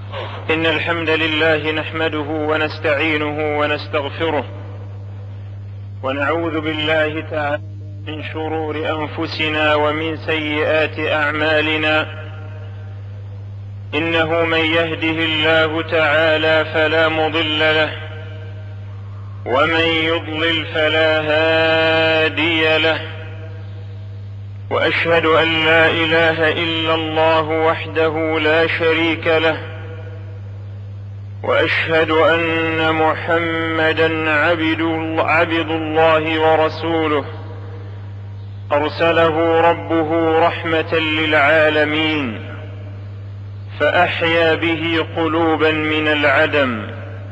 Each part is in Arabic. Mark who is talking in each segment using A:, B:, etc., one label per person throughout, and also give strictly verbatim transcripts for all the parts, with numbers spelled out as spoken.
A: إن الحمد لله نحمده ونستعينه ونستغفره ونعوذ بالله تعالى من شرور أنفسنا ومن سيئات أعمالنا. إنه من يهده الله تعالى فلا مضل له ومن يضلل فلا هادي له، وأشهد أن لا إله إلا الله وحده لا شريك له، وأشهد أن محمدا عبد الله ورسوله أرسله ربه رحمة للعالمين، فأحيا به قلوبا من العدم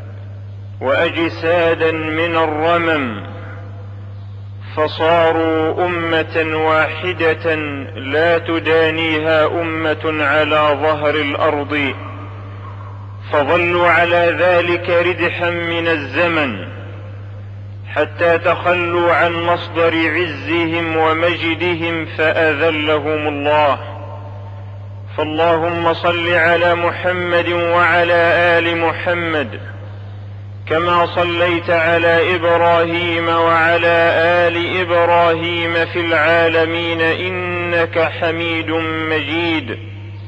A: وأجسادا من الرمم، فصاروا أمة واحدة لا تدانيها أمة على ظهر الأرض، فظلوا على ذلك ردحا من الزمن حتى تخلوا عن مصدر عزهم ومجدهم فأذلهم الله. فاللهم صل على محمد وعلى آل محمد كما صليت على إبراهيم وعلى آل إبراهيم في العالمين إنك حميد مجيد،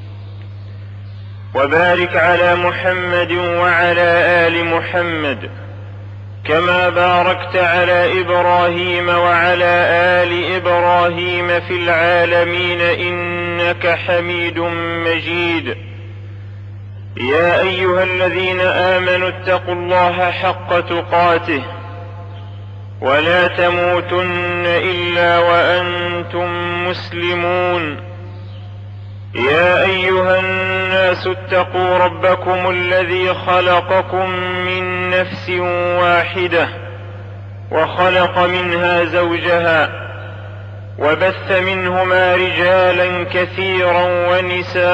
A: وبارك على محمد وعلى آل محمد كما باركت على إبراهيم وعلى آل إبراهيم في العالمين إنك حميد مجيد. يا أيها الذين آمنوا اتقوا الله حق تقاته ولا تموتن إلا وأنتم مسلمون. يا أيها الناس اتقوا ربكم الذي خلقكم من نفس واحدة وخلق منها زوجها وبث منهما رجالا كثيرا ونساء،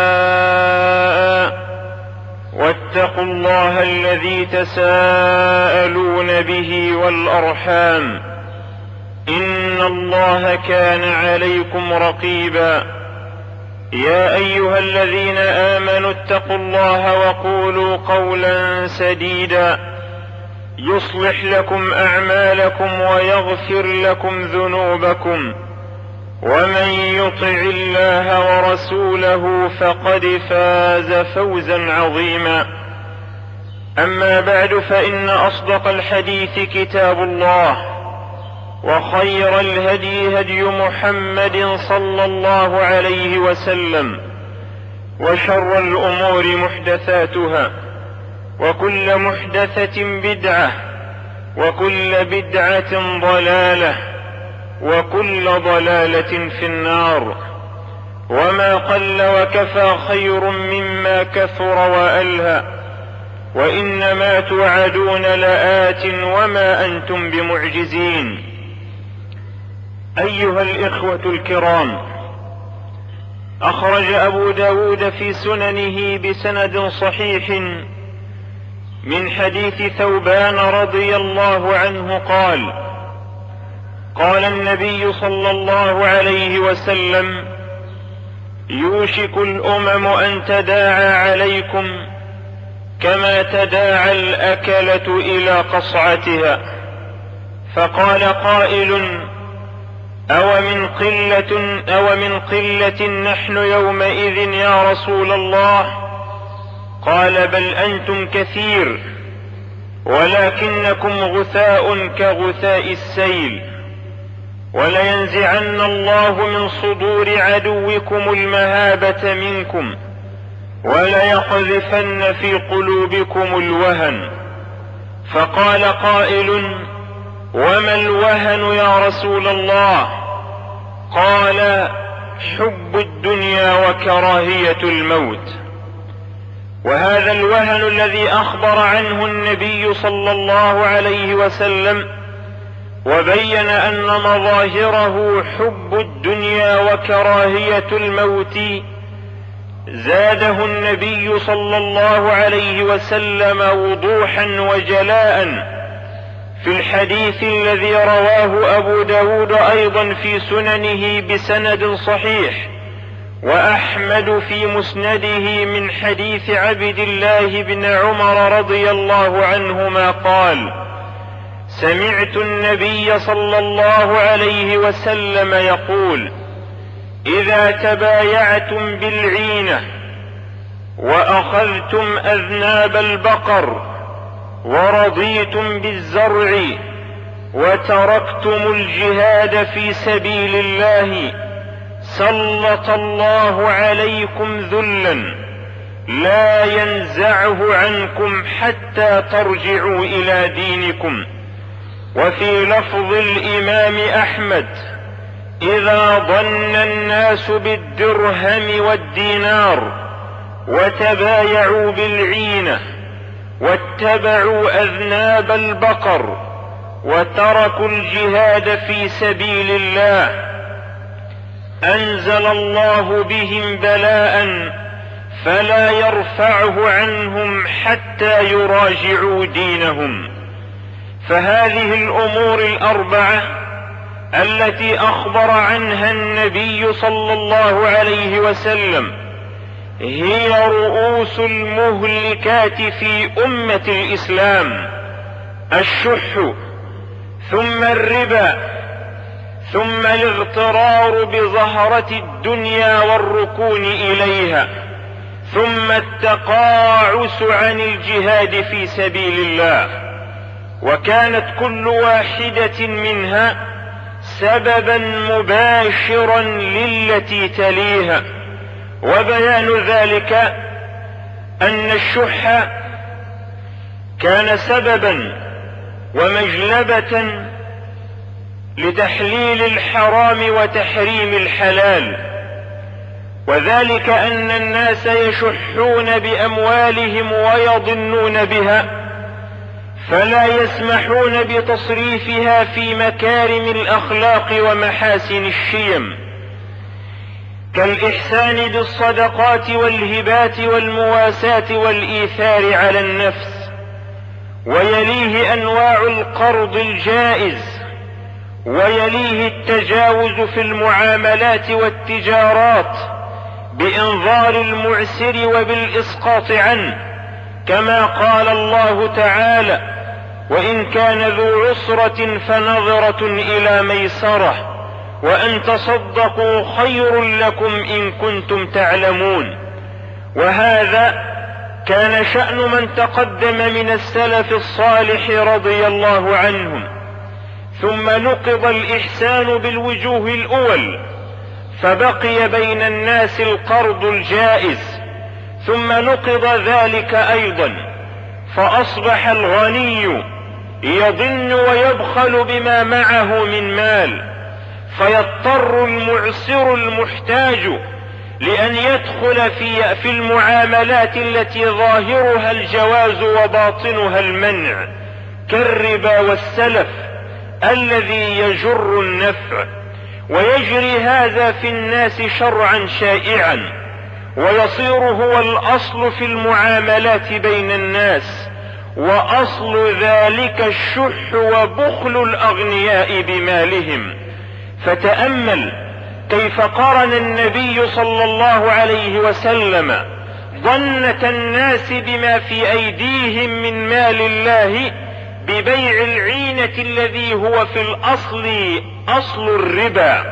A: واتقوا الله الذي تساءلون به والأرحام إن الله كان عليكم رقيبا. يا أيها الذين آمنوا اتقوا الله وقولوا قولا سديدا يصلح لكم أعمالكم ويغفر لكم ذنوبكم، ومن يطع الله ورسوله فقد فاز فوزا عظيما. أما بعد، فإن أصدق الحديث كتاب الله، وخير الهدي هدي محمد صلى الله عليه وسلم، وشر الأمور محدثاتها، وكل محدثة بدعة، وكل بدعة ضلالة، وكل ضلالة في النار. وما قل وكفى خير مما كثر وألهى، وإنما توعدون لآت وما أنتم بمعجزين. أيها الإخوة الكرام، أخرج أبو داود في سننه بسند صحيح من حديث ثوبان رضي الله عنه قال: قال النبي صلى الله عليه وسلم: يوشك الأمم أن تداعى عليكم كما تداعى الأكلة إلى قصعتها. فقال قائل: أو من قلة, أو من قلة نحن يومئذ يا رسول الله؟ قال: بل أنتم كثير، ولكنكم غثاء كغثاء السيل. ولينزعن الله من صدور عدوكم المهابة منكم، وليقذفن في قلوبكم الوهن. فقال قائل: وما الوهن يا رسول الله؟ قال: حب الدنيا وكراهية الموت. وهذا الوهن الذي أخبر عنه النبي صلى الله عليه وسلم وبين أن مظاهره حب الدنيا وكراهية الموت، زاده النبي صلى الله عليه وسلم وضوحا وجلاء في الحديث الذي رواه أبو داود أيضا في سننه بسند صحيح، وأحمد في مسنده من حديث عبد الله بن عمر رضي الله عنهما قال: سمعت النبي صلى الله عليه وسلم يقول: إذا تبايعتم بالعينة وأخذتم أذناب البقر ورضيتم بالزرع وتركتم الجهاد في سبيل الله سلط الله عليكم ذلا لا ينزعه عنكم حتى ترجعوا إلى دينكم. وفي لفظ الإمام أحمد: إذا ظن الناس بالدرهم والدينار وتبايعوا بالعينة واتبعوا أذناب البقر وتركوا الجهاد في سبيل الله أنزل الله بهم بلاء فلا يرفعه عنهم حتى يراجعوا دينهم. فهذه الأمور الأربعة التي أخبر عنها النبي صلى الله عليه وسلم هي رؤوس المهلكات في أمة الإسلام: الشح، ثم الربا، ثم الاغترار بزهرة الدنيا والركون إليها، ثم التقاعس عن الجهاد في سبيل الله. وكانت كل واحدة منها سببا مباشرا للتي تليها. وبيان ذلك أن الشح كان سببا ومجلبة لتحليل الحرام وتحريم الحلال، وذلك أن الناس يشحون بأموالهم ويضنون بها فلا يسمحون بتصريفها في مكارم الأخلاق ومحاسن الشيم، كالإحسان بالصدقات والهبات والمواساة والإيثار على النفس. ويليه أنواع القرض الجائز، ويليه التجاوز في المعاملات والتجارات بإنظار المعسر وبالإسقاط عنه، كما قال الله تعالى: وإن كان ذو عسرة فنظرة إلى ميسرة وأن تصدقوا خير لكم إن كنتم تعلمون. وهذا كان شأن من تقدم من السلف الصالح رضي الله عنهم. ثم نقض الإحسان بالوجوه الأول فبقي بين الناس القرض الجائز، ثم نقض ذلك أيضا فأصبح الغني يضن ويبخل بما معه من مال، فيضطر المعسر المحتاج لأن يدخل في, في المعاملات التي ظاهرها الجواز وباطنها المنع، كالربا والسلف الذي يجر النفع. ويجري هذا في الناس شرعا شائعا، ويصير هو الأصل في المعاملات بين الناس، وأصل ذلك الشح وبخل الأغنياء بمالهم. فتأمل كيف قارن النبي صلى الله عليه وسلم ظنة الناس بما في أيديهم من مال الله ببيع العينة الذي هو في الأصل أصل الربا،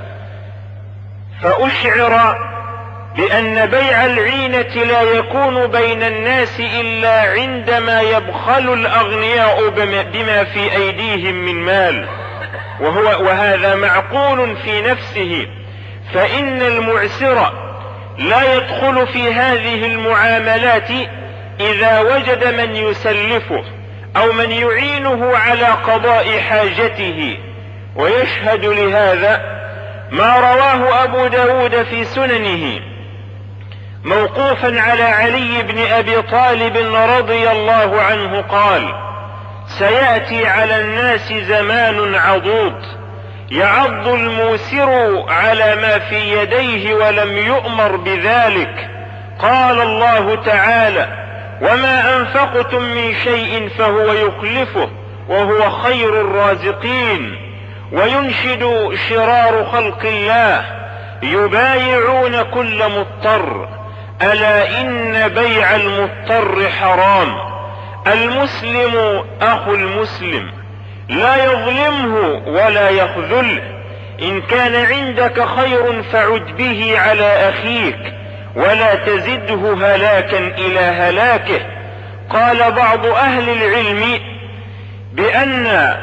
A: فأشعر بأن بيع العينة لا يكون بين الناس إلا عندما يبخل الأغنياء بما في أيديهم من مال، وهو وهذا معقول في نفسه، فإن المعسر لا يدخل في هذه المعاملات إذا وجد من يسلفه أو من يعينه على قضاء حاجته. ويشهد لهذا ما رواه أبو داود في سننه موقوفا على علي بن أبي طالب رضي الله عنه قال: سيأتي على الناس زمان عضوض يعض الموسر على ما في يديه ولم يؤمر بذلك. قال الله تعالى: وما أنفقتم من شيء فهو يخلفه وهو خير الرازقين. وينشد شرار خلق الله: يبايعون كل مضطر، ألا إن بيع المضطر حرام. المسلم أخو المسلم، لا يظلمه ولا يخذله. إن كان عندك خير فعد به على أخيك، ولا تزده هلاكا إلى هلاكه. قال بعض أهل العلم بأن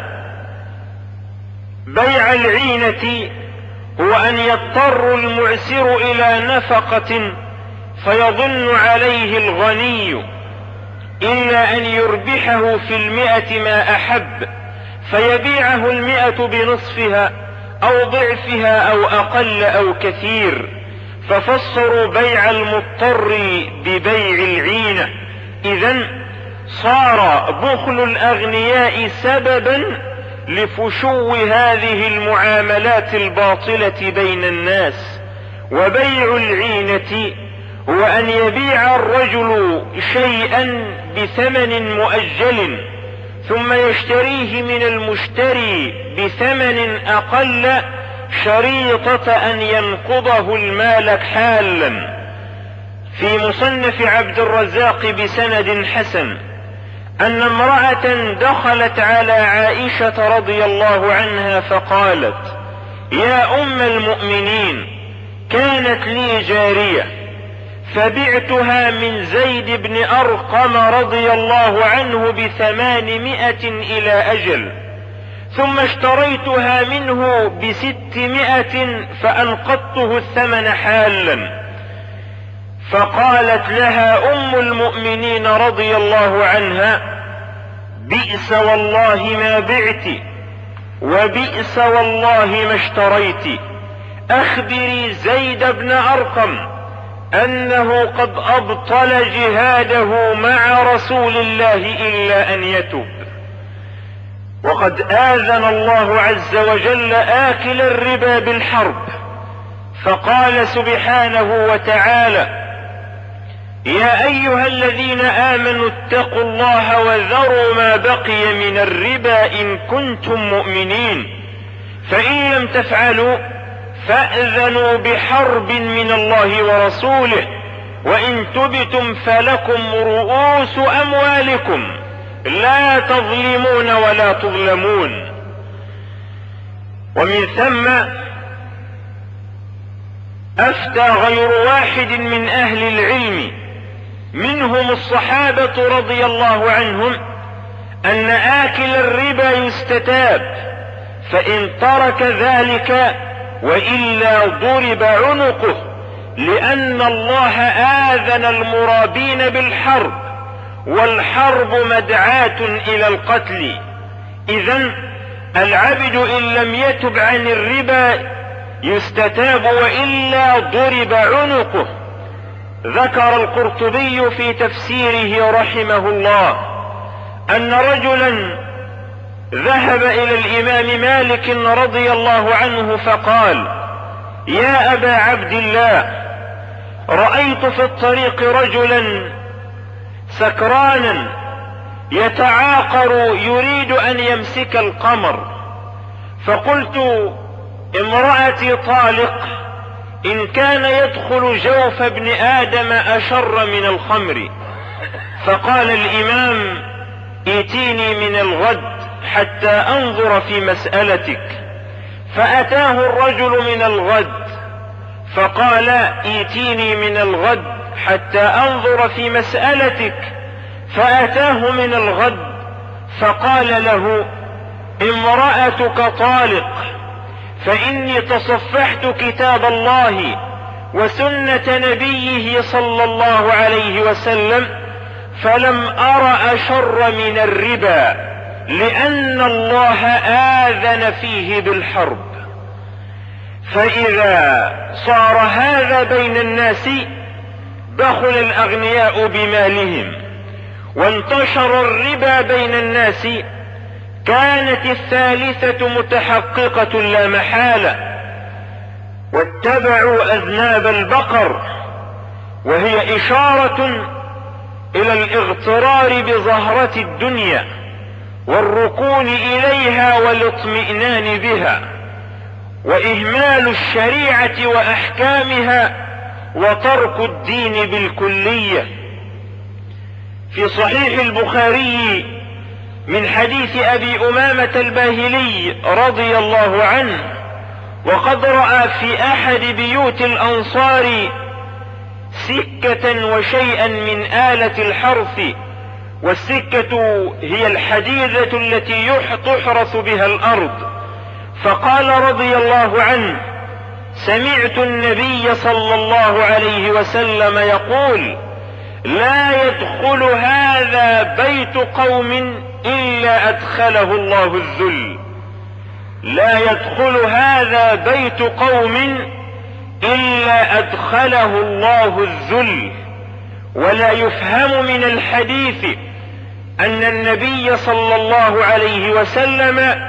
A: بيع العينة هو أن يضطر المعسر إلى نفقة فيظن عليه الغني إلا أن يربحه في المئة ما أحب، فيبيعه المئة بنصفها أو ضعفها أو أقل أو كثير. ففسروا بيع المضطر ببيع العينة. إذن صار بخل الأغنياء سببا لفشو هذه المعاملات الباطلة بين الناس. وبيع العينة هو أن يبيع الرجل شيئا بثمن مؤجل ثم يشتريه من المشتري بثمن أقل شريطة أن ينقضه المال حالا. في مصنف عبد الرزاق بسند حسن أن امرأة دخلت على عائشة رضي الله عنها فقالت: يا أم المؤمنين، كانت لي جارية فبعتها من زيد بن أرقم رضي الله عنه بثمانمائة إلى أجل، ثم اشتريتها منه بستمائة فأنقضته الثمن حالا. فقالت لها أم المؤمنين رضي الله عنها: بئس والله ما بعت، وبئس والله ما اشتريت، أخبري زيد بن أرقم أنه قد أبطل جهاده مع رسول الله إلا أن يتوب. وقد آذن الله عز وجل آكل الربا بالحرب، فقال سبحانه وتعالى: يا أيها الذين آمنوا اتقوا الله وذروا ما بقي من الربا إن كنتم مؤمنين، فإن لم تفعلوا فأذنوا بحرب من الله ورسوله، وإن تبتم فلكم رؤوس أموالكم لا تظلمون ولا تظلمون. ومن ثم أفتى غير واحد من أهل العلم منهم الصحابة رضي الله عنهم أن آكل الربا يستتاب، فإن ترك ذلك وإلا ضرب عنقه، لأن الله آذن المرابين بالحرب، والحرب مدعاة إلى القتل. إذن العبد إن لم يتب عن الربا يستتاب وإلا ضرب عنقه. ذكر القرطبي في تفسيره رحمه الله أن رجلا ذهب إلى الإمام مالك رضي الله عنه فقال: يا أبا عبد الله، رأيت في الطريق رجلا سكرانا يتعاقر يريد أن يمسك القمر، فقلت: امرأتي طالق، إن كان يدخل جوف ابن آدم أشر من الخمر. فقال الإمام: ائتيني من الغد حتى أنظر في مسألتك. فأتاه الرجل من الغد فقال: ائتيني من الغد حتى أنظر في مسألتك. فأتاه من الغد فقال له: امرأتك طالق، فإني تصفحت كتاب الله وسنة نبيه صلى الله عليه وسلم فلم أر أشر من الربا، لأن الله آذن فيه بالحرب. فإذا صار هذا بين الناس دخل الأغنياء بمالهم وانتشر الربا بين الناس، كانت الثالثة متحققة لا محالة، واتبعوا أذناب البقر، وهي إشارة إلى الاغترار بزهرة الدنيا والركون إليها والاطمئنان بها. وإهمال الشريعة وأحكامها وترك الدين بالكلية. في صحيح البخاري من حديث أبي أمامة الباهلي رضي الله عنه: وقد رأى في أحد بيوت الأنصار سكة وشيئا من آلة الحرث، والسكة هي الحديدة التي تحرث بها الأرض، فقال رضي الله عنه: سمعت النبي صلى الله عليه وسلم يقول: لا يدخل هذا بيت قوم إلا أدخله الله الذل. لا يدخل هذا بيت قوم إلا أدخله الله الذل. ولا يفهم من الحديث أن النبي صلى الله عليه وسلم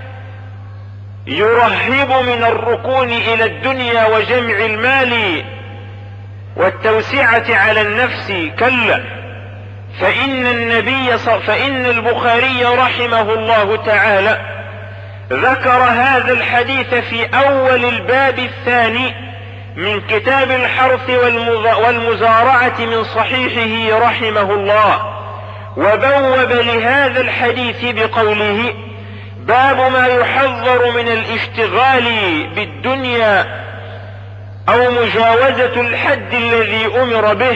A: يرهب من الركون إلى الدنيا وجمع المال والتوسعة على النفس، كلا، فإن النبي فإن البخاري رحمه الله تعالى ذكر هذا الحديث في أول الباب الثاني من كتاب الحرث والمزارعة من صحيحه رحمه الله، وبوب لهذا الحديث بقوله: باب ما يحذر من الاشتغال بالدنيا أو مجاوزة الحد الذي أمر به.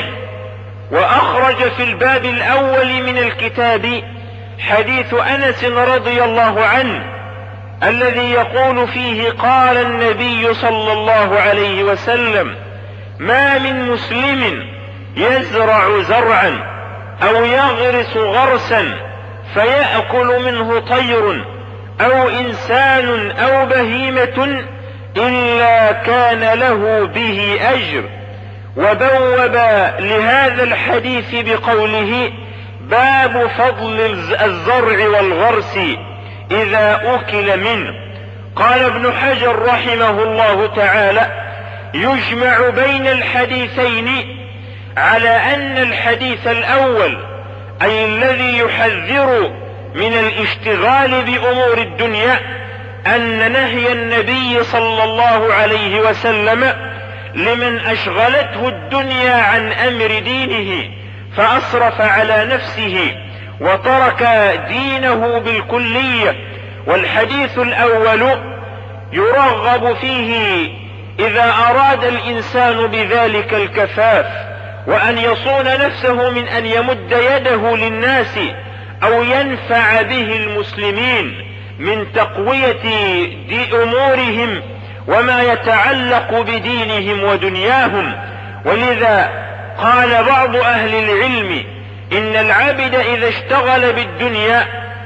A: وأخرج في الباب الأول من الكتاب حديث أنس رضي الله عنه الذي يقول فيه: قال النبي صلى الله عليه وسلم: ما من مسلم يزرع زرعا أو يغرس غرسا فيأكل منه طير أو إنسان أو بهيمة إلا كان له به أجر. وبوب لهذا الحديث بقوله: باب فضل الزرع والغرس إذا أكل منه. قال ابن حجر رحمه الله تعالى: يجمع بين الحديثين على أن الحديث الأول، أي الذي يحذر من الاشتغال بأمور الدنيا، أن نهي النبي صلى الله عليه وسلم لمن أشغلته الدنيا عن أمر دينه فأصرف على نفسه وترك دينه بالكلية. والحديث الأول يرغب فيه إذا أراد الإنسان بذلك الكفاف، وأن يصون نفسه من أن يمد يده للناس أو ينفع به المسلمين من تقوية دي أمورهم وما يتعلق بدينهم ودنياهم. ولذا قال بعض أهل العلم: إن العبد إذا اشتغل بالدنيا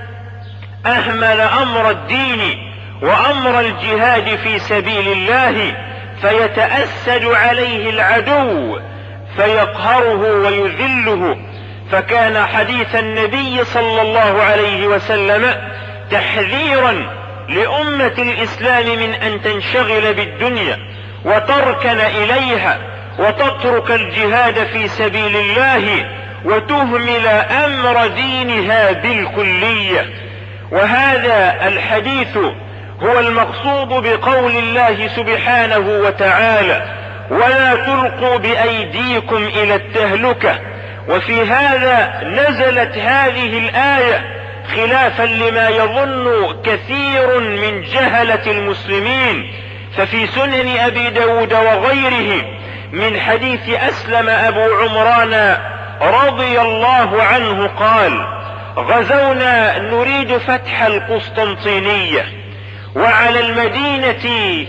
A: أهمل أمر الدين وأمر الجهاد في سبيل الله، فيتأسد عليه العدو فيقهره ويذله. فكان حديث النبي صلى الله عليه وسلم تحذيرا لأمة الإسلام من أن تنشغل بالدنيا وتركن إليها وتترك الجهاد في سبيل الله وتهمل أمر دينها بالكلية. وهذا الحديث هو المقصود بقول الله سبحانه وتعالى: ولا تلقوا بأيديكم إلى التهلكة. وفي هذا نزلت هذه الآية خلافا لما يظن كثير من جهلة المسلمين. ففي سنن أبي داود وغيره من حديث أسلم أبو عمران رضي الله عنه قال: غزونا نريد فتح القسطنطينية، وعلى المدينة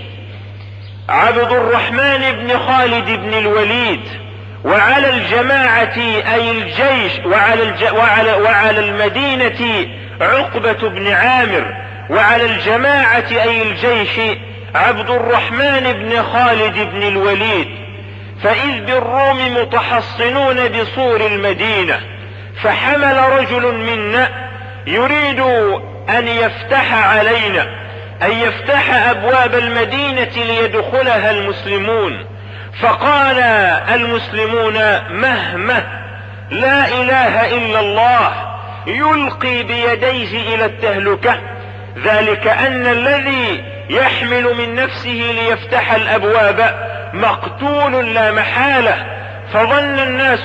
A: عبد الرحمن بن خالد بن الوليد، وعلى الجماعة أي الجيش وعلى, الج... وعلى... وعلى المدينة عقبة بن عامر، وعلى الجماعة أي الجيش عبد الرحمن بن خالد بن الوليد. فإذ بالروم متحصنون بسور المدينة، فحمل رجل منا يريد أن يفتح علينا، أن يفتح أبواب المدينة ليدخلها المسلمون. فقال المسلمون: مهمه، لا إله إلا الله، يلقي بيديه إلى التهلكة. ذلك أن الذي يحمل من نفسه ليفتح الأبواب مقتول لا محالة، فظن الناس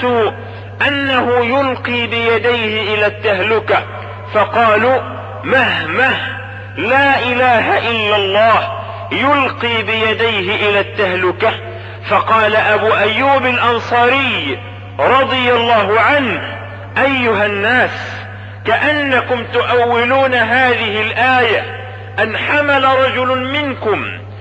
A: أنه يلقي بيديه إلى التهلكة، فقالوا مه مه لا إله إلا الله يلقي بيديه إلى التهلكة. فقال أبو أيوب الأنصاري رضي الله عنه: أيها الناس، كأنكم تؤولون هذه الآية أن حمل رجل منكم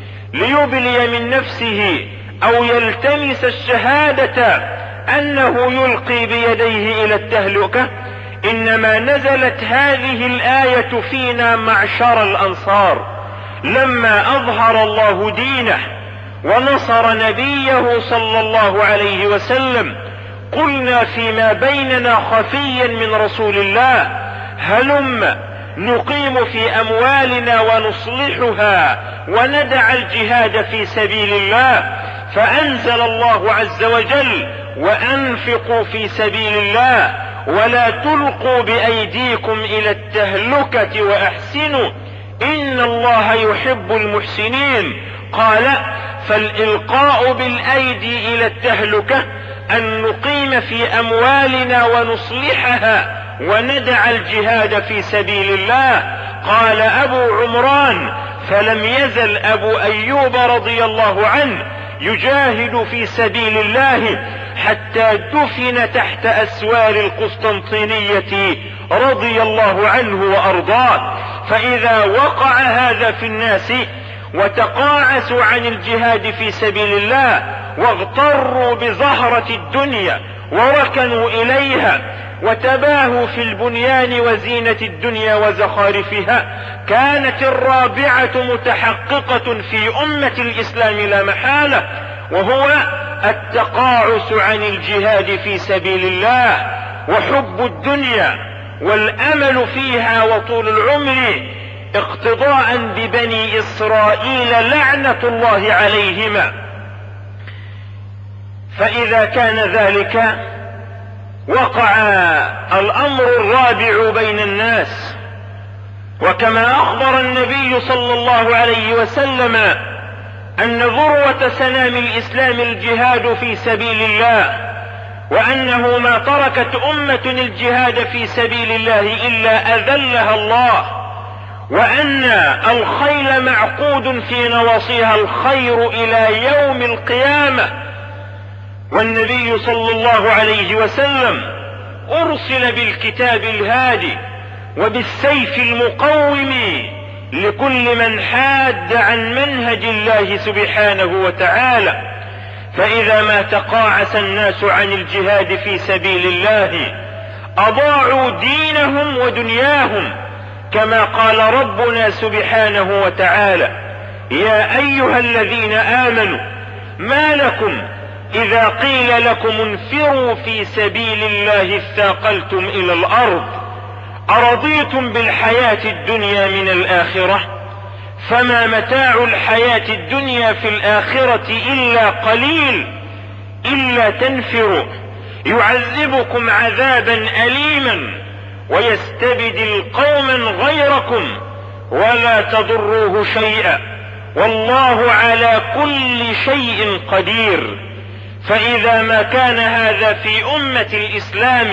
A: ليبلي من نفسه أو يلتمس الشهادة أنه يلقي بيديه إلى التهلكة. إنما نزلت هذه الآية فينا معشر الأنصار لما أظهر الله دينه ونصر نبيه صلى الله عليه وسلم. قلنا فيما بيننا خفيا من رسول الله: هلم نقيم في أموالنا ونصلحها وندع الجهاد في سبيل الله. فأنزل الله عز وجل: وأنفقوا في سبيل الله ولا تلقوا بأيديكم إلى التهلكة وأحسنوا إن الله يحب المحسنين. قال: فالإلقاء بالأيدي إلى التهلكة أن نقيم في أموالنا ونصلحها وندع الجهاد في سبيل الله. قال أبو عمران: فلم يزل أبو أيوب رضي الله عنه يجاهد في سبيل الله حتى دفن تحت أسوار القسطنطينية رضي الله عنه وأرضاه. فإذا وقع هذا في الناس وتقاعسوا عن الجهاد في سبيل الله واغتروا بزهرة الدنيا وركنوا إليها وتباهوا في البنيان وزينة الدنيا وزخارفها، كانت الرابعة متحققة في أمة الإسلام لا محالة، وهو التقاعس عن الجهاد في سبيل الله وحب الدنيا والأمل فيها وطول العمر، اقتضاء ببني إسرائيل لعنة الله عليهما. فإذا كان ذلك وقع الأمر الرابع بين الناس، وكما أخبر النبي صلى الله عليه وسلم أن ذروة سنام الإسلام الجهاد في سبيل الله، وأنه ما تركت أمة الجهاد في سبيل الله إلا أذلها الله، وأن الخيل معقود في نواصيها الخير إلى يوم القيامة. والنبي صلى الله عليه وسلم أرسل بالكتاب الهادي وبالسيف المقوم لكل من حاد عن منهج الله سبحانه وتعالى. فإذا ما تقاعس الناس عن الجهاد في سبيل الله أضاعوا دينهم ودنياهم، كما قال ربنا سبحانه وتعالى: يا أيها الذين آمنوا ما لكم إذا قيل لكم انفروا في سبيل الله اثاقلتم إلى الأرض أرضيتم بالحياة الدنيا من الآخرة فما متاع الحياة الدنيا في الآخرة إلا قليل إلا تنفروا يعذبكم عذابا أليما ويستبدل قوما غيركم ولا تضروه شيئا والله على كل شيء قدير. فإذا ما كان هذا في أمة الإسلام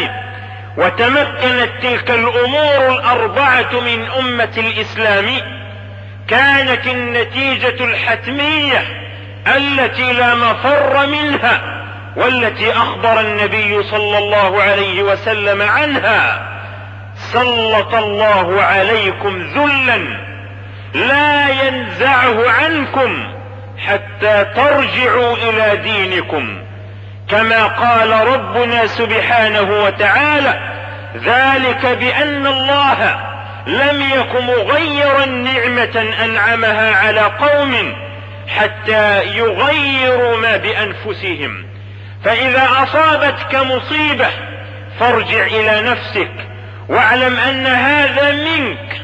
A: وتمكنت تلك الأمور الأربعة من أمة الإسلام، كانت النتيجة الحتمية التي لا مفر منها والتي أخبر النبي صلى الله عليه وسلم عنها: سلط الله عليكم ذلا لا ينزعه عنكم حتى ترجعوا إلى دينكم، كما قال ربنا سبحانه وتعالى: ذلك بأن الله لم يك مغيرا نعمة أنعمها على قوم حتى يغيروا ما بأنفسهم. فإذا أصابتك مصيبة فارجع إلى نفسك واعلم أن هذا منك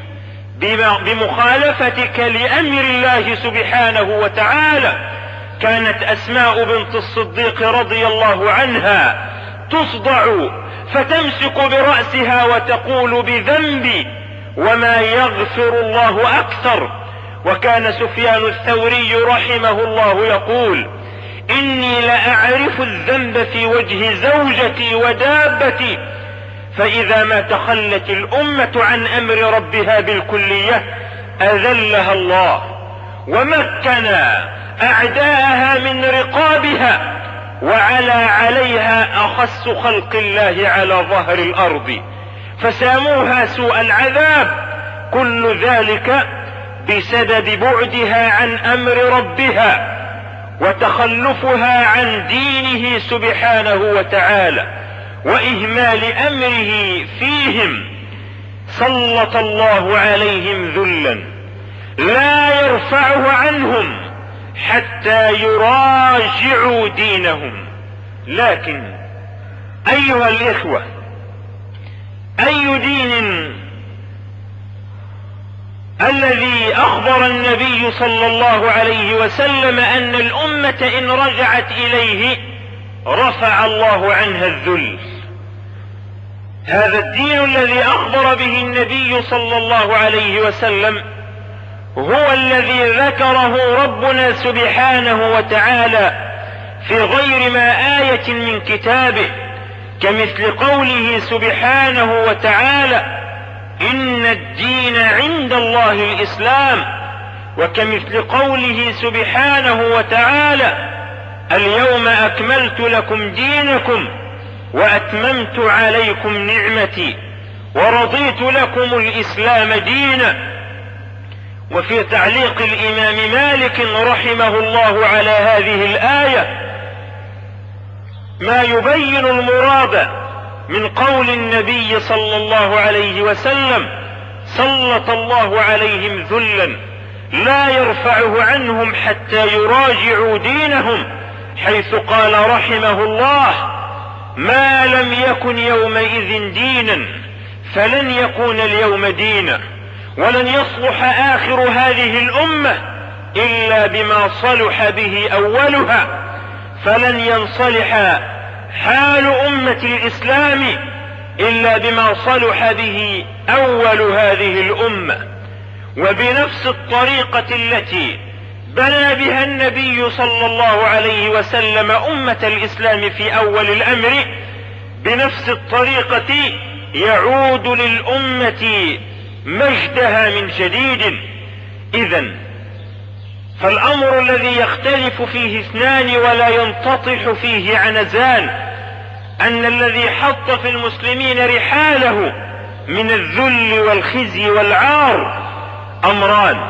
A: بمخالفتك لأمر الله سبحانه وتعالى. كانت أسماء بنت الصديق رضي الله عنها تصدع فتمسك برأسها وتقول: بذنبي وما يغفر الله أكثر. وكان سفيان الثوري رحمه الله يقول: إني لأعرف الذنب في وجه زوجتي ودابتي، فإذا ما تخلت الأمة عن أمر ربها بالكلية أذلها الله ومكن أعداءها من رقابها وعلى عليها أخس خلق الله على ظهر الأرض، فساموها سوء العذاب، كل ذلك بسبب بعدها عن أمر ربها وتخلفها عن دينه سبحانه وتعالى وإهمال أمره فيهم. سلط الله عليهم ذلا لا يرفعه عنهم حتى يراجعوا دينهم. لكن أيها الإخوة، أي دين الذي أخبر النبي صلى الله عليه وسلم أن الأمة إن رجعت إليه رفع الله عنها الذل؟ هذا الدين الذي أخبر به النبي صلى الله عليه وسلم هو الذي ذكره ربنا سبحانه وتعالى في غير ما آية من كتابه، كمثل قوله سبحانه وتعالى: إن الدين عند الله الإسلام، وكمثل قوله سبحانه وتعالى: اليوم أكملت لكم دينكم وأتممت عليكم نعمتي ورضيت لكم الإسلام دينا. وفي تعليق الإمام مالك رحمه الله على هذه الآية ما يبين المراد من قول النبي صلى الله عليه وسلم: سلط الله عليهم ذلا لا يرفعه عنهم حتى يراجعوا دينهم، حيث قال رحمه الله: ما لم يكن يومئذ دينا فلن يكون اليوم دينا، ولن يصلح آخر هذه الأمة إلا بما صلح به أولها، فلن ينصلح حال أمة الإسلام إلا بما صلح به أول هذه الأمة. وبنفس الطريقة التي بنى بها النبي صلى الله عليه وسلم أمة الإسلام في أول الأمر، بنفس الطريقة يعود للأمة مجدها من جديد. إذن فالأمر الذي يختلف فيه اثنان ولا ينتطح فيه عنزان أن الذي حط في المسلمين رحاله من الذل والخزي والعار أمران: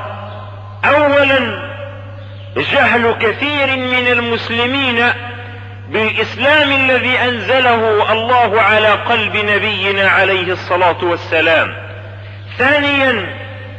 A: أولا جهل كثير من المسلمين بالإسلام الذي أنزله الله على قلب نبينا عليه الصلاة والسلام. ثانيا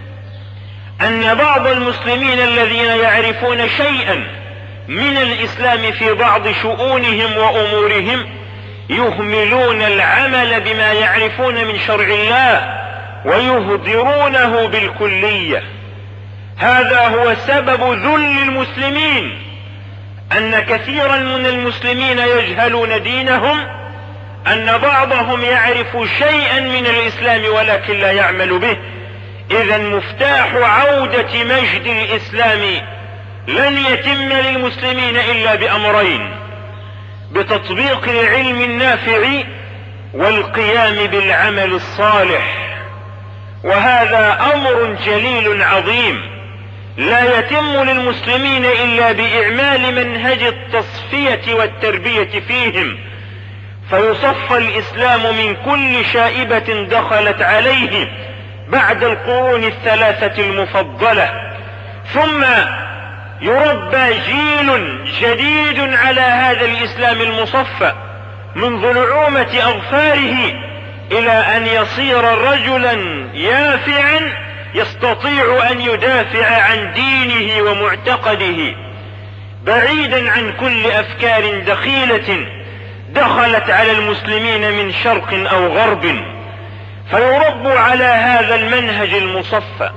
A: أن بعض المسلمين الذين يعرفون شيئا من الإسلام في بعض شؤونهم وأمورهم يهملون العمل بما يعرفون من شرع الله ويهدرونه بالكلية. هذا هو سبب ذل المسلمين، أن كثيرا من المسلمين يجهلون دينهم، أن بعضهم يعرف شيئا من الإسلام ولكن لا يعمل به. إذن مفتاح عودة مجد الإسلام لن يتم للمسلمين إلا بأمرين: بتطبيق العلم النافع والقيام بالعمل الصالح. وهذا أمر جليل عظيم لا يتم للمسلمين إلا بإعمال منهج التصفية والتربية فيهم، فيصفى الإسلام من كل شائبة دخلت عليه بعد القرون الثلاثة المفضلة، ثم يربى جيل جديد على هذا الإسلام المصفى منذ نعومة أظفاره إلى أن يصير رجلا يافعا يستطيع أن يدافع عن دينه ومعتقده بعيدا عن كل أفكار دخيلة دخلت على المسلمين من شرق أو غرب، فيرب على هذا المنهج المصفى،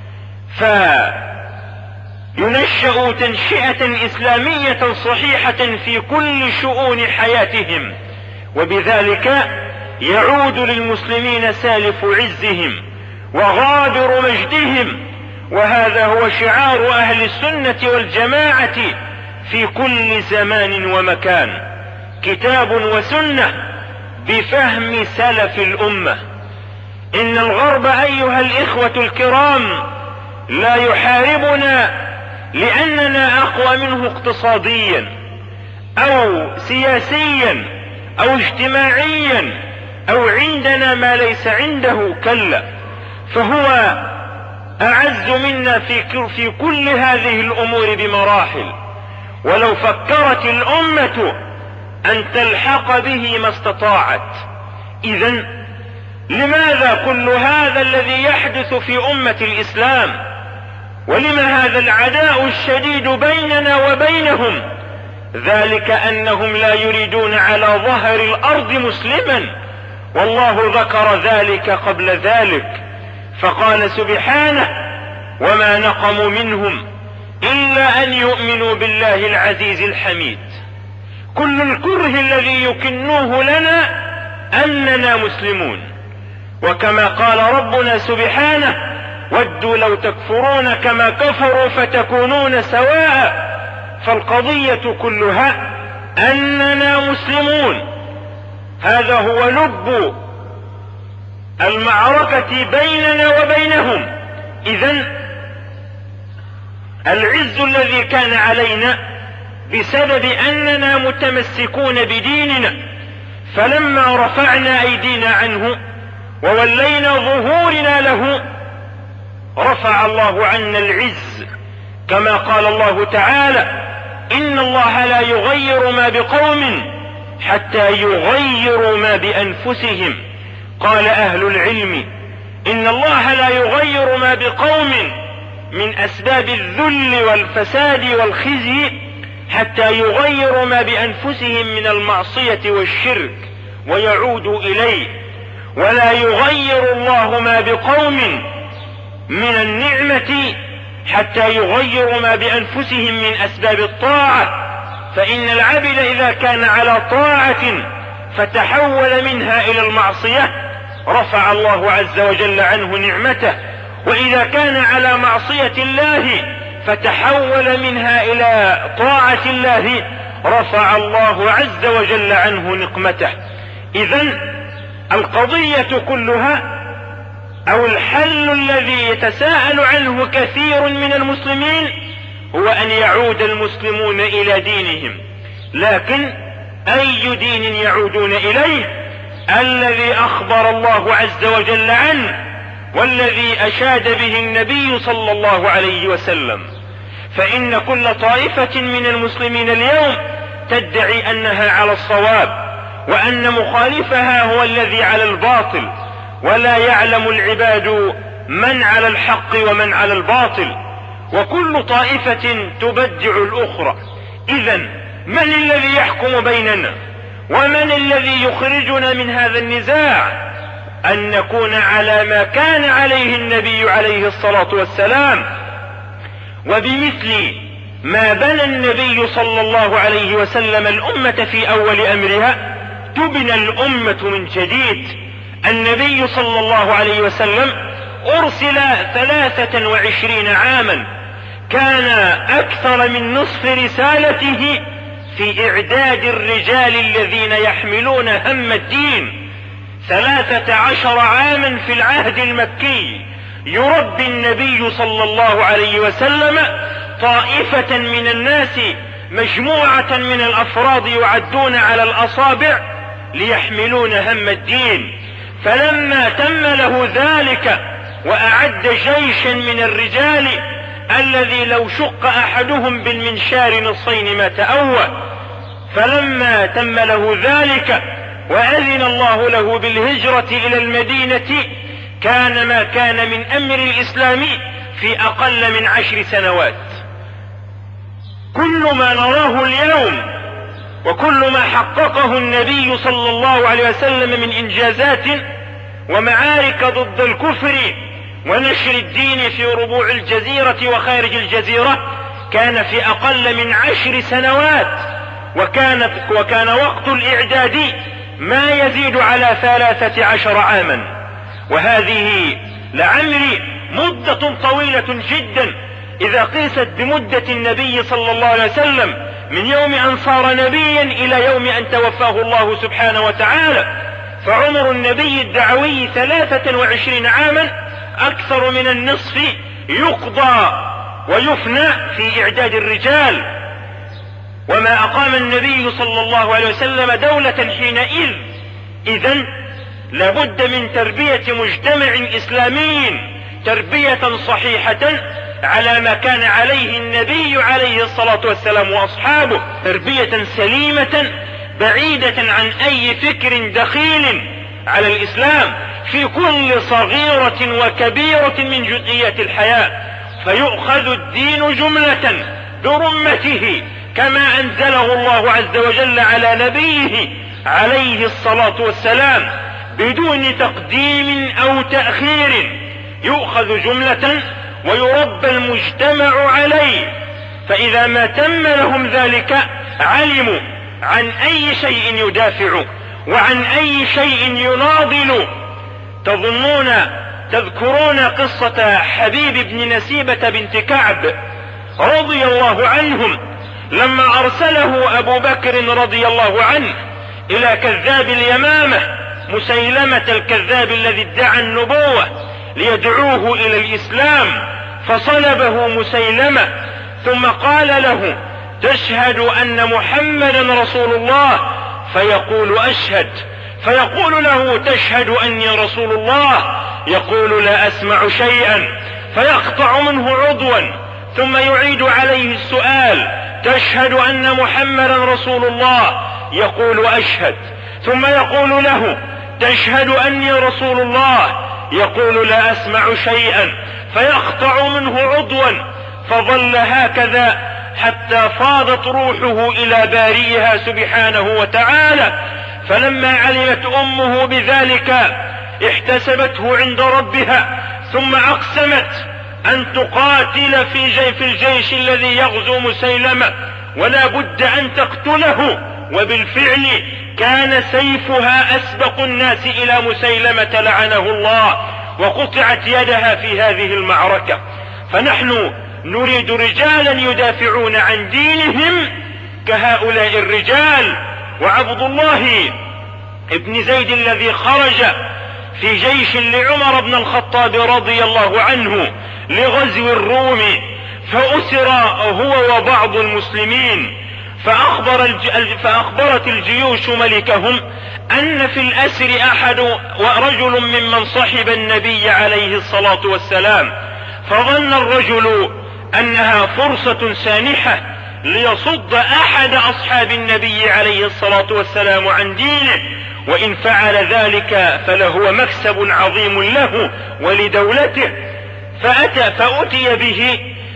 A: فينشأ تنشئة إسلامية صحيحة في كل شؤون حياتهم، وبذلك يعود للمسلمين سالف عزهم وغابر مجدهم وهذا هو شعار أهل السنة والجماعة في كل زمان ومكان، كتاب وسنة بفهم سلف الأمة. إن الغرب أيها الإخوة الكرام لا يحاربنا لأننا أقوى منه اقتصاديا أو سياسيا أو اجتماعيا أو عندنا ما ليس عنده، كلا، فهو أعز منا في في كل هذه الأمور بمراحل، ولو فكرت الأمة أن تلحق به ما استطاعت. إذن لماذا كل هذا الذي يحدث في أمة الإسلام؟ ولما هذا العداء الشديد بيننا وبينهم؟ ذلك أنهم لا يريدون على ظهر الأرض مسلما، والله ذكر ذلك قبل ذلك فقال سبحانه: وما نقموا منهم إلا أن يؤمنوا بالله العزيز الحميد. كل الكره الذي يكنوه لنا أننا مسلمون، وكما قال ربنا سبحانه: ودوا لو تكفرون كما كفروا فتكونون سواء. فالقضية كلها أننا مسلمون، هذا هو لب المعركة بيننا وبينهم. إذن العز الذي كان علينا بسبب أننا متمسكون بديننا، فلما رفعنا أيدينا عنه وولينا ظهورنا له رفع الله عنا العز، كما قال الله تعالى: إن الله لا يغير ما بقوم حتى يغيروا ما بأنفسهم. قال أهل العلم: إن الله لا يغير ما بقوم من أسباب الذل والفساد والخزي حتى يغيروا ما بأنفسهم من المعصية والشرك ويعودوا إليه، ولا يغير الله ما بقوم من النعمة حتى يغيروا ما بأنفسهم من أسباب الطاعة. فإن العبد إذا كان على طاعة فتحول منها إلى المعصية رفع الله عز وجل عنه نعمته، وإذا كان على معصية الله فتحول منها إلى طاعة الله رفع الله عز وجل عنه نقمته. إذن القضية كلها أو الحل الذي يتساءل عنه كثير من المسلمين هو أن يعود المسلمون إلى دينهم، لكن أي دين يعودون إليه؟ الذي أخبر الله عز وجل عنه والذي أشاد به النبي صلى الله عليه وسلم. فإن كل طائفة من المسلمين اليوم تدعي أنها على الصواب وأن مخالفها هو الذي على الباطل، ولا يعلم العباد من على الحق ومن على الباطل، وكل طائفة تبدع الأخرى. إذن من الذي يحكم بيننا ومن الذي يخرجنا من هذا النزاع؟ أن نكون على ما كان عليه النبي عليه الصلاة والسلام، وبمثل ما بنى النبي صلى الله عليه وسلم الأمة في أول أمرها تبنى الأمة من جديد. النبي صلى الله عليه وسلم أرسل ثلاثة وعشرين عاما، كان أكثر من نصف رسالته في إعداد الرجال الذين يحملون هم الدين. ثلاثة عشر عاما في العهد المكي يربي النبي صلى الله عليه وسلم طائفة من الناس، مجموعة من الأفراد يعدون على الأصابع ليحملون هم الدين. فلما تم له ذلك وأعد جيشا من الرجال الذي لو شق أحدهم بالمنشار نصين ما تأوى، فلما تم له ذلك وأذن الله له بالهجرة إلى المدينة كان ما كان من أمر الإسلام في أقل من عشر سنوات. كل ما نراه اليوم وكل ما حققه النبي صلى الله عليه وسلم من إنجازات ومعارك ضد الكفر ونشر الدين في ربوع الجزيرة وخارج الجزيرة كان في أقل من عشر سنوات، وكانت وكان وقت الإعداد ما يزيد على ثلاثة عشر عاما. وهذه لعمري مدة طويلة جدا إذا قيست بمدة النبي صلى الله عليه وسلم من يوم أن صار نبيا إلى يوم أن توفاه الله سبحانه وتعالى. فعمر النبي الدعوي ثلاثة وعشرين عاما، أكثر من النصف يقضى ويفنى في إعداد الرجال. وما أقام النبي صلى الله عليه وسلم دولة حينئذ. إذن لابد من تربية مجتمع إسلامي تربية صحيحة على ما كان عليه النبي عليه الصلاة والسلام وأصحابه، تربية سليمة بعيدة عن أي فكر دخيل على الإسلام في كل صغيرة وكبيرة من جزئيات الحياة، فيؤخذ الدين جملة برمته كما أنزله الله عز وجل على نبيه عليه الصلاة والسلام بدون تقديم أو تأخير، يؤخذ جملة ويربى المجتمع عليه. فإذا ما تم لهم ذلك علموا عن أي شيء يدافع وعن أي شيء يناضل. تظنون تذكرون قصة حبيب بن نسيبة بنت كعب رضي الله عنهم لما أرسله أبو بكر رضي الله عنه إلى كذاب اليمامة مسيلمة الكذاب الذي ادعى النبوة ليدعوه إلى الإسلام، فصلبه مسيلمة ثم قال له: تشهد أن محمدا رسول الله؟ فيقول: أشهد. فيقول له: تشهد أني رسول الله؟ يقول: لا أسمع شيئا. فيقطع منه عضوا ثم يعيد عليه السؤال: تشهد أن محمدا رسول الله؟ يقول: أشهد. ثم يقول له: تشهد أني رسول الله؟ يقول: لا أسمع شيئا. فيقطع منه عضوا، فظل هكذا حتى فاضت روحه إلى بارئها سبحانه وتعالى. فلما علمت أمه بذلك احتسبته عند ربها، ثم أقسمت أن تقاتل في, جي في الجيش الذي يغزو مسيلمة ولا بد أن تقتله. وبالفعل كان سيفها أسبق الناس إلى مسيلمة لعنه الله، وقطعت يدها في هذه المعركة. فنحن نريد رجالا يدافعون عن دينهم كهؤلاء الرجال. وعبد الله ابن زيد الذي خرج في جيش لعمر بن الخطاب رضي الله عنه لغزو الروم، فأسر هو وبعض المسلمين، فأخبر الج... فأخبرت الجيوش ملكهم أن في الأسر أحد ورجل ممن صحب النبي عليه الصلاة والسلام، فظن الرجل أنها فرصة سانحة ليصد أحد أصحاب النبي عليه الصلاة والسلام عن دينه، وإن فعل ذلك فلهو مكسب عظيم له ولدولته. فأتى فأتي به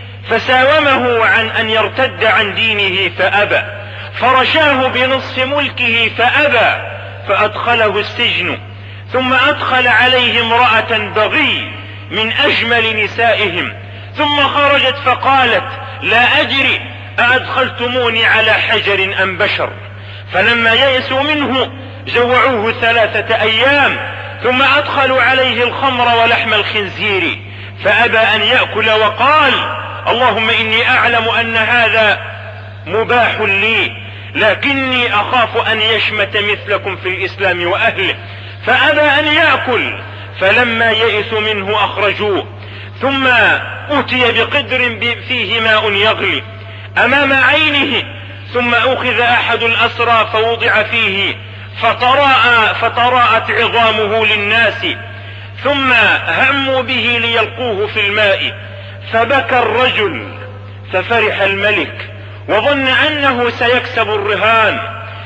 A: فساومه عن أن يرتد عن دينه فأبى، فرشاه بنصف ملكه فأبى، فأدخله السجن. ثم أدخل عليه امرأة بغي من أجمل نسائهم، ثم خرجت فقالت: لا أجري أأدخلتموني على حجر أم بشر؟ فلما يئسوا منه جوعوه ثلاثة أيام، ثم أدخلوا عليه الخمر ولحم الخنزير فأبى أن يأكل، وقال: اللهم إني أعلم أن هذا مباح لي، لكني أخاف أن يشمت مثلكم في الإسلام وأهله. فأبى أن يأكل، فلما يئسوا منه أخرجوه، ثم أتي بقدر فيه ماء يغلي أمام عينه، ثم أخذ أحد الأسرى فوضع فيه، فتراءى فتراءت عظامه للناس، ثم هموا به ليلقوه في الماء، فبكى الرجل، ففرح الملك وظن أنه سيكسب الرهان،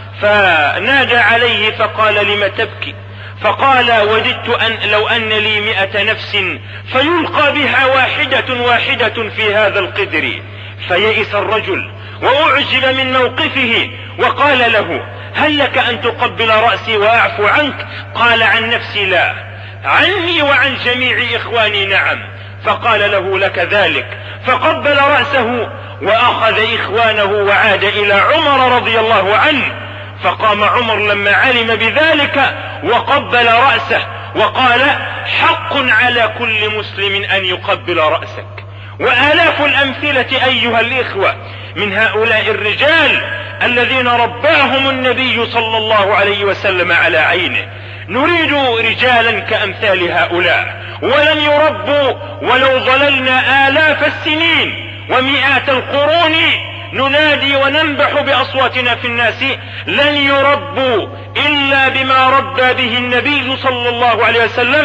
A: فنادى عليه فقال: لم تبكي؟ فقال: وددت أن لو أن لي مئة نفس فيلقى بها واحدة واحدة في هذا القدر. فيئس الرجل وأعجب من موقفه، وقال له: هل لك أن تقبل رأسي وأعفو عنك؟ قال: عن نفسي لا، عني وعن جميع إخواني نعم. فقال له: لك ذلك. فقبل رأسه وأخذ إخوانه وعاد إلى عمر رضي الله عنه. فقام عمر لما علم بذلك وقبل رأسه وقال: حق على كل مسلم أن يقبل رأسك. وآلاف الأمثلة أيها الإخوة من هؤلاء الرجال الذين رباهم النبي صلى الله عليه وسلم على عينه. نريد رجالا كأمثال هؤلاء، ولن يربوا ولو ظللنا آلاف السنين ومئات القرون ننادي وننبح بأصواتنا في الناس، لن يربوا إلا بما ربى به النبي صلى الله عليه وسلم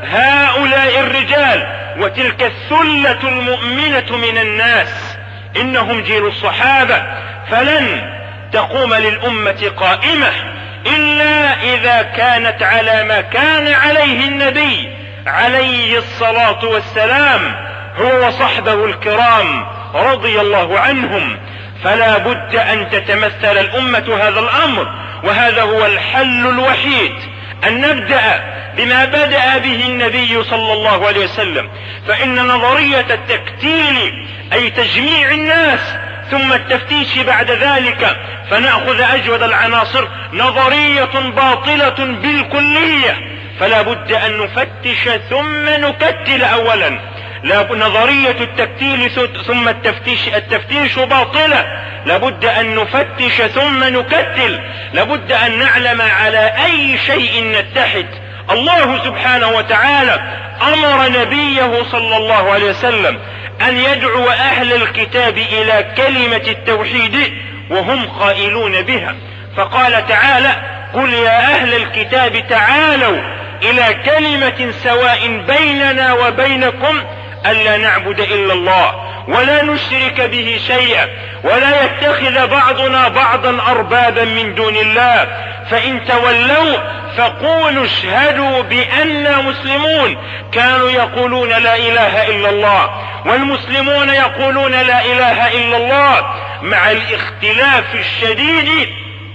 A: هؤلاء الرجال وتلك الثلة المؤمنة من الناس، إنهم جيل الصحابة. فلن تقوم للأمة قائمة إلا إذا كانت على ما كان عليه النبي عليه الصلاة والسلام هو وصحبه الكرام رضي الله عنهم. فلا بد أن تتمثل الأمة هذا الأمر، وهذا هو الحل الوحيد، أن نبدأ بما بدأ به النبي صلى الله عليه وسلم. فإن نظرية التكتيل أي تجميع الناس ثم التفتيش بعد ذلك فنأخذ أجود العناصر نظرية باطلة بالكلية. فلا بد أن نفتش ثم نكتل أولا. نظرية التكتيل ثم التفتيش التفتيش باطلة. لابد أن نفتش ثم نكتل. لابد أن نعلم على أي شيء نتحد. الله سبحانه وتعالى أمر نبيه صلى الله عليه وسلم أن يدعو أهل الكتاب إلى كلمة التوحيد وهم قائلون بها، فقال تعالى: قل يا أهل الكتاب تعالوا إلى كلمة سواء بيننا وبينكم ألا نعبد إلا الله ولا نشرك به شيئا ولا يتخذ بعضنا بعضا أربابا من دون الله، فإن تولوا فقولوا اشهدوا بأننا مسلمون. كانوا يقولون لا إله إلا الله والمسلمون يقولون لا إله إلا الله، مع الاختلاف الشديد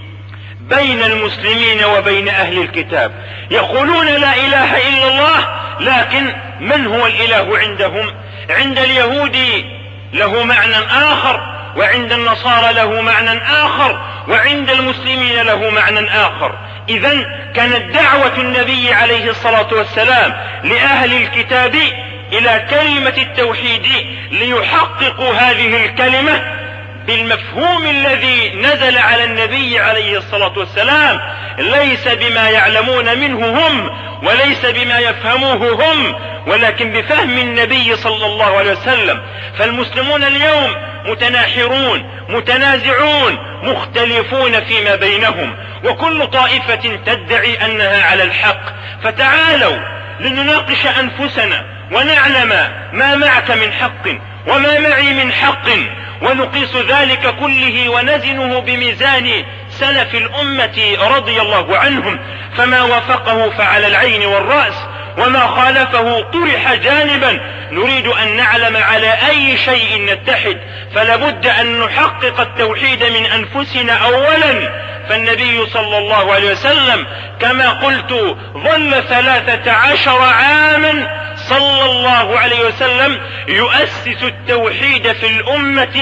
A: بين المسلمين وبين أهل الكتاب. يقولون لا إله إلا الله، لكن من هو الإله عندهم؟ عند اليهود له معنى آخر، وعند النصارى له معنى آخر، وعند المسلمين له معنى آخر. إذن كانت دعوة النبي عليه الصلاة والسلام لأهل الكتاب إلى كلمة التوحيد ليحققوا هذه الكلمة بالمفهوم الذي نزل على النبي عليه الصلاة والسلام، ليس بما يعلمون منه هم وليس بما يفهموه هم، ولكن بفهم النبي صلى الله عليه وسلم. فالمسلمون اليوم متناحرون متنازعون مختلفون فيما بينهم، وكل طائفة تدعي أنها على الحق. فتعالوا لنناقش أنفسنا ونعلم ما معك من حق وما معي من حق، ونقيس ذلك كله ونزنه بميزان سلف الأمة رضي الله عنهم، فما وافقه فعلى العين والرأس وما خالفه طرح جانبا. نريد أن نعلم على أي شيء نتحد، فلابد أن نحقق التوحيد من أنفسنا أولا. فالنبي صلى الله عليه وسلم كما قلت ظل ثلاثة عشر عاما صلى الله عليه وسلم يؤسس التوحيد في الأمة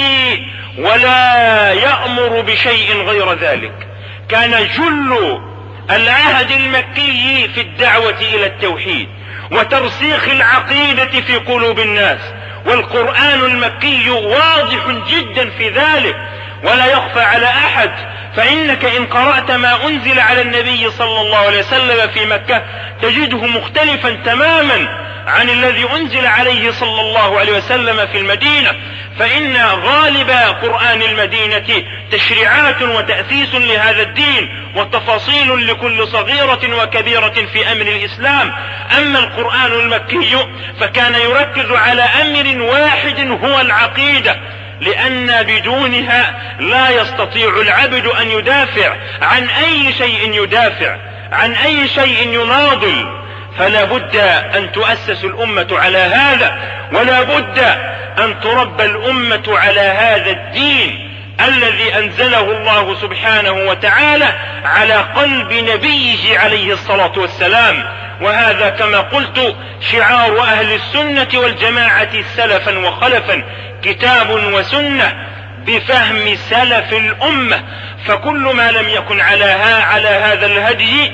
A: ولا يأمر بشيء غير ذلك. كان جل العهد المكي في الدعوة إلى التوحيد وترسيخ العقيدة في قلوب الناس، والقرآن المكي واضح جدا في ذلك ولا يخفى على أحد. فإنك إن قرأت ما أنزل على النبي صلى الله عليه وسلم في مكة تجده مختلفا تماما عن الذي أنزل عليه صلى الله عليه وسلم في المدينة. فإن غالب قرآن المدينة تشريعات وتأسيس لهذا الدين وتفاصيل لكل صغيرة وكبيرة في أمر الإسلام. أما القرآن المكي فكان يركز على أمر واحد هو العقيدة، لأن بدونها لا يستطيع العبد أن يدافع عن أي شيء يدافع عن أي شيء يناضل. فلا بد أن تؤسس الأمة على هذا، ولا بد أن تربى الأمة على هذا الدين الذي أنزله الله سبحانه وتعالى على قلب نبيه عليه الصلاة والسلام. وهذا كما قلت شعار أهل السنة والجماعة سلفا وخلفا، كتاب وسنة بفهم سلف الأمة. فكل ما لم يكن على, ها على هذا الهدي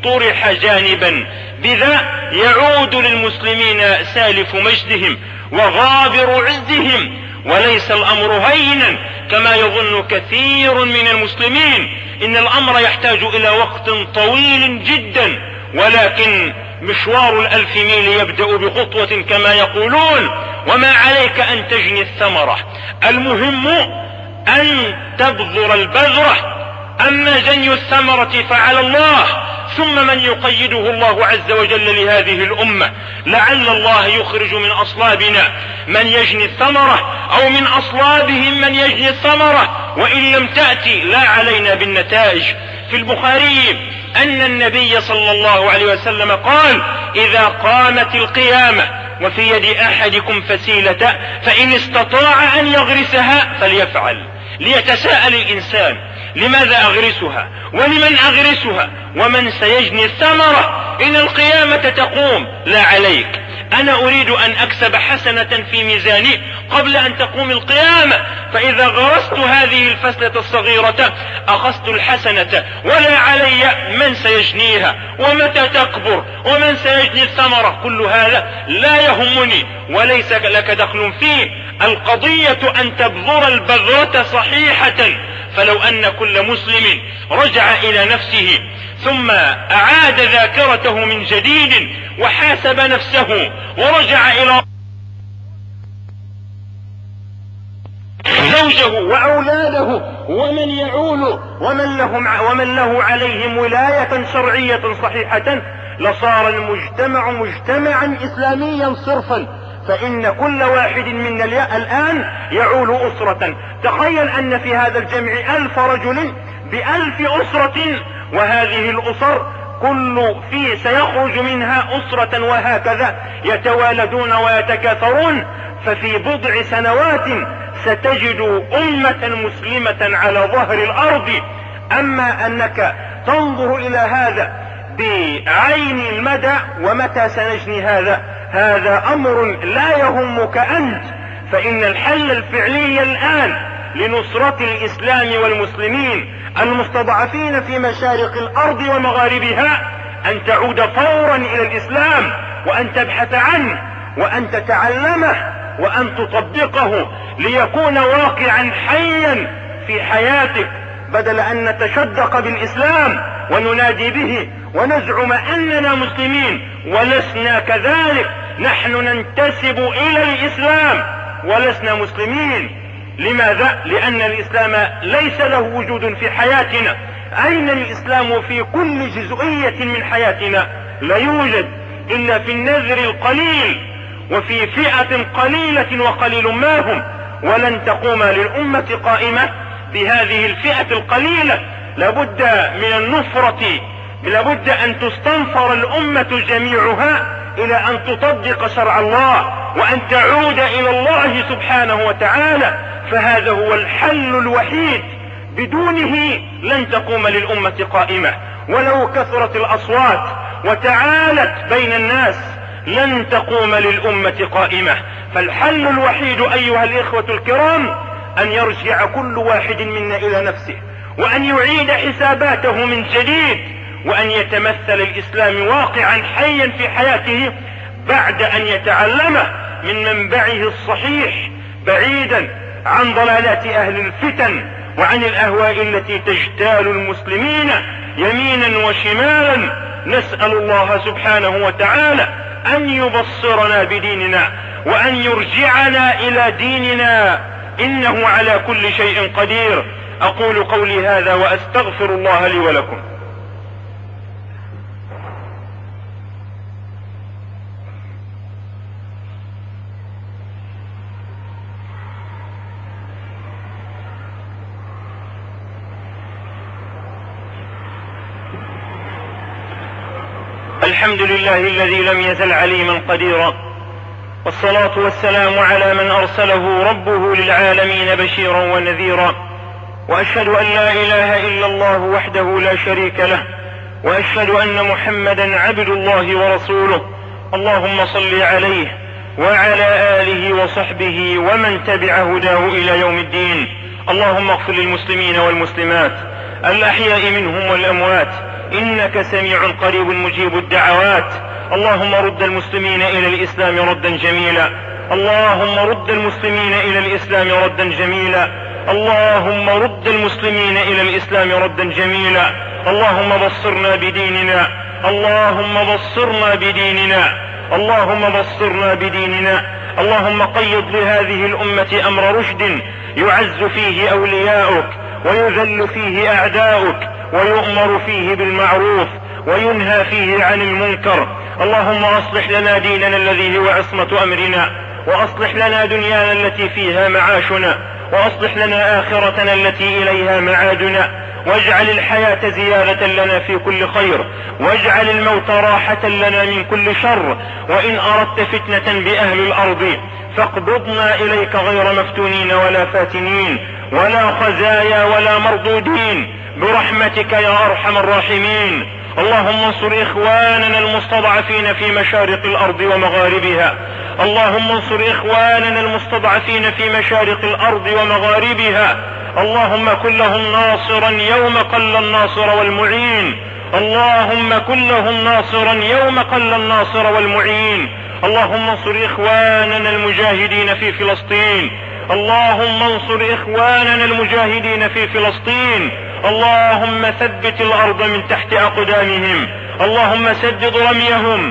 A: طرح جانبا، بذا يعود للمسلمين سالف مجدهم وغابر عزهم. وليس الأمر هينا كما يظن كثير من المسلمين، إن الأمر يحتاج إلى وقت طويل جدا، ولكن مشوار الألف ميل يبدأ بخطوة كما يقولون، وما عليك أن تجني الثمرة، المهم أن تبذر البذرة. أما جني الثمرة فعلى الله، ثم من يقيده الله عز وجل لهذه الأمة. لعل الله يخرج من أصلابنا من يجني الثمرة، أو من أصلابهم من يجني الثمرة، وإن لم تأتي لا علينا بالنتائج. في البخاري أن النبي صلى الله عليه وسلم قال: إذا قامت القيامة وفي يد أحدكم فسيلة فإن استطاع أن يغرسها فليفعل. ليتساءل الإنسان: لماذا أغرسها؟ ولمن أغرسها؟ ومن سيجني الثمرة؟ إن القيامة تقوم، لا عليك، أنا أريد أن أكسب حسنة في ميزاني قبل أن تقوم القيامة، فإذا غرست هذه الفسلة الصغيرة أخذت الحسنة، ولا علي من سيجنيها ومتى تكبر ومن سيجني الثمرة. كل هذا لا يهمني وليس لك دخل فيه. القضية أن تبذر البذرة صحيحة. فلو أن كل مسلم رجع إلى نفسه ثم أعاد ذاكرته من جديد وحاسب نفسه ورجع إلى زوجه وأولاده ومن يعول ومن, لهم ومن له عليهم ولاية شرعية صحيحة، لصار المجتمع مجتمعا إسلاميا صرفا. فإن كل واحد منا الآن يعول أسرة. تخيل أن في هذا الجمع ألف رجل بألف أسرة، وهذه الأسر كل في سيخرج منها أسرة، وهكذا يتوالدون ويتكاثرون. ففي بضع سنوات ستجد أمة مسلمة على ظهر الأرض. أما أنك تنظر إلى هذا بعين المدى ومتى سنجني هذا، هذا أمر لا يهمك أنت. فإن الحل الفعلي الآن لنصرة الإسلام والمسلمين المستضعفين في مشارق الأرض ومغاربها أن تعود فورا إلى الإسلام، وأن تبحث عنه، وأن تتعلمه، وأن تطبقه ليكون واقعا حيا في حياتك، بدل أن نتشدق بالإسلام وننادي به ونزعم أننا مسلمين ولسنا كذلك. نحن ننتسب إلى الإسلام ولسنا مسلمين. لماذا؟ لأن الإسلام ليس له وجود في حياتنا. أين الإسلام في كل جزئية من حياتنا؟ لا يوجد إلا في النذر القليل وفي فئة قليلة وقليل ما هم. ولن تقوم للأمة قائمة بهذه الفئة القليلة. لابد من النصرة، لابد أن تستنصر الأمة جميعها إلى أن تطبق شرع الله وأن تعود إلى الله سبحانه وتعالى. فهذا هو الحل الوحيد، بدونه لن تقوم للأمة قائمة. ولو كثرت الأصوات وتعالت بين الناس لن تقوم للأمة قائمة. فالحل الوحيد أيها الإخوة الكرام أن يرجع كل واحد منا إلى نفسه، وأن يعيد حساباته من جديد، وأن يتمثل الإسلام واقعا حيا في حياته بعد أن يتعلمه من منبعه الصحيح، بعيدا عن ضلالات أهل الفتن وعن الأهواء التي تجتال المسلمين يمينا وشمالا. نسأل الله سبحانه وتعالى أن يبصرنا بديننا وأن يرجعنا إلى ديننا، إنه على كل شيء قدير. أقول قولي هذا وأستغفر الله لي ولكم. الحمد لله الذي لم يزل عليما قديرا، والصلاة والسلام على من أرسله ربه للعالمين بشيرا ونذيرا. وأشهد أن لا إله إلا الله وحده لا شريك له، وأشهد أن محمدا عبد الله ورسوله. اللهم صل عليه وعلى آله وصحبه ومن تبع هداه إلى يوم الدين. اللهم اغفر للمسلمين والمسلمات الأحياء منهم والأموات، إنك سميع قريب مجيب الدعوات. اللهم رد المسلمين إلى الإسلام ردا جميلا، اللهم رد المسلمين إلى الإسلام ردا جميلا، اللهم رد المسلمين إلى الإسلام ردا جميلا. اللهم بصرنا بديننا، اللهم بصرنا بديننا، اللهم بصرنا بديننا. اللهم قيض لهذه الأمة أمر رشد يعز فيه أولياؤك ويذل فيه أعداؤك، ويؤمر فيه بالمعروف وينهى فيه عن المنكر. اللهم أصلح لنا ديننا الذي هو عصمة أمرنا، وأصلح لنا دنيانا التي فيها معاشنا، وأصلح لنا آخرتنا التي إليها معادنا، واجعل الحياة زيادة لنا في كل خير، واجعل الموت راحة لنا من كل شر. وإن أردت فتنة بأهل الأرض فاقبضنا إليك غير مفتونين ولا فاتنين ولا خزايا ولا مردودين برحمتك يا أرحم الراحمين. اللهم انصر إخواننا المستضعفين في مشارق الأرض ومغاربها، اللهم انصر إخواننا المستضعفين في مشارق الأرض ومغاربها. اللهم كن لهم ناصرا يوم قل الناصر والمعين، اللهم كن لهم ناصرا يوم قل الناصر والمعين. اللهم انصر إخواننا المجاهدين في فلسطين، اللهم انصر إخواننا المجاهدين في فلسطين. اللهم ثبت الأرض من تحت أقدامهم، اللهم سدد رميهم،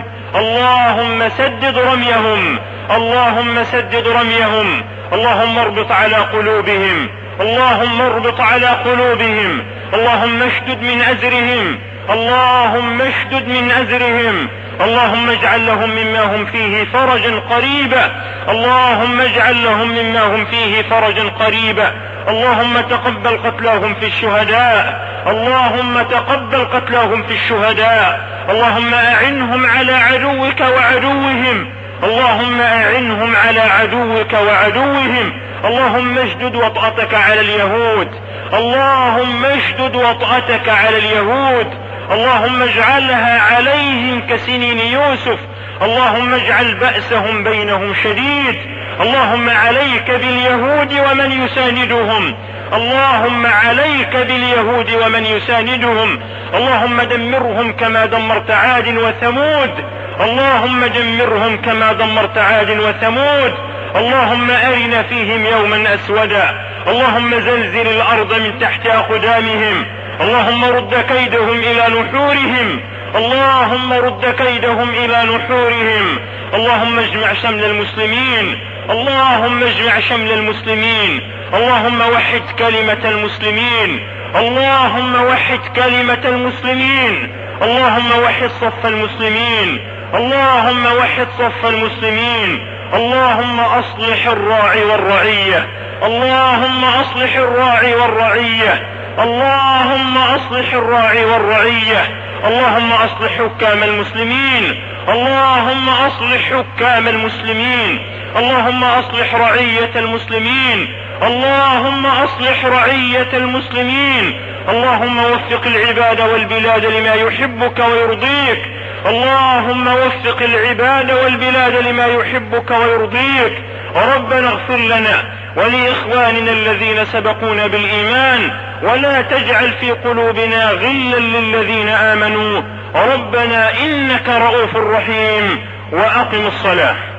A: اللهم سدد رميهم، اللهم سدد رميهم. اللهم اربط على قلوبهم، اللهم اربط على قلوبهم، اللهم اشدد من أزرهم، اللهم اشدد من أزرهم. اللهم اجعل لهم مما هم فيه فرجا قريبا، اللهم اجعل لهم مما هم فيه فرجا قريبا. اللهم تقبل قتلاهم في الشهداء، اللهم تقبل قتلاهم في الشهداء. اللهم أعنهم على عدوك وعدوهم، اللهم أعنهم على عدوك وعدوهم. اللهم اشدد وطأتك على اليهود، اللهم اشدد وطأتك على اليهود. اللهم اجعلها عليهم كسنين يوسف، اللهم اجعل بأسهم بينهم شديد. اللهم عليك باليهود ومن يساندهم، اللهم عليك باليهود ومن يساندهم. اللهم دمرهم كما دمرت عاد وثمود، اللهم دمرهم كما دمرت عاد وثمود. اللهم أرنا فيهم يوما أسودا، اللهم زلزل الأرض من تحت أقدامهم، اللهم رد كيدهم إلى نحورهم، اللهم رد كيدهم إلى نحورهم. اللهم اجمع شمل المسلمين، اللهم اجمع شمل المسلمين. اللهم وحد كلمة المسلمين، اللهم وحد كلمة المسلمين، اللهم وحد صف المسلمين، اللهم وحد صف المسلمين. اللهم أصلح الراعي والرعية، اللهم أصلح الراعي والرعية، اللهم أصلح الراعي والرعية. اللهم أصلح حكام المسلمين، اللهم أصلح حكام المسلمين، اللهم أصلح رعية المسلمين، اللهم أصلح رعية المسلمين. اللهم وفق العباد والبلاد لما يحبك ويرضيك، اللهم وفق العباد والبلاد لما يحبك ويرضيك. ربنا اغفر لنا ولإخواننا الذين سبقونا بالإيمان، ولا تجعل في قلوبنا غلا للذين آمنوا. ربنا إنك رؤوف رحيم. وأقم الصلاة.